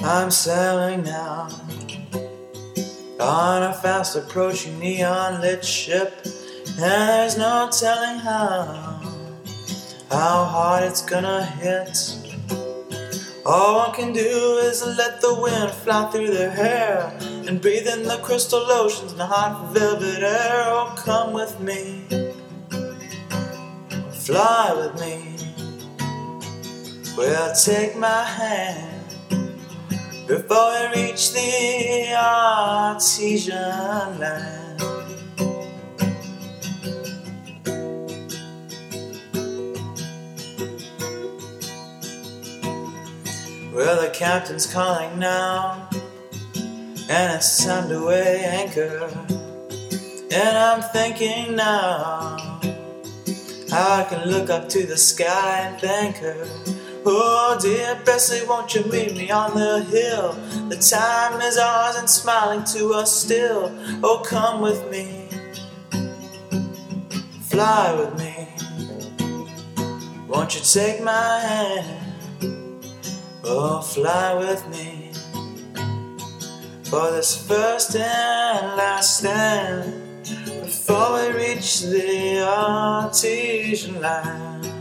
I'm sailing now on a fast approaching neon lit ship, and there's no telling how hard it's gonna hit. All one can do is let the wind fly through their hair and breathe in the crystal oceans and the hot velvet air. Oh, come with me, fly with me. Well, take my hand before we reach the artesian land. Well, the captain's calling now, and it's time to weigh anchor. And I'm thinking now how I can look up to the sky and thank her. Oh, dear Bessie, won't you meet me on the hill? The time is ours and smiling to us still. Oh, come with me, fly with me. Won't you take my hand? Oh, fly with me for this first and last stand before we reach the artesian land.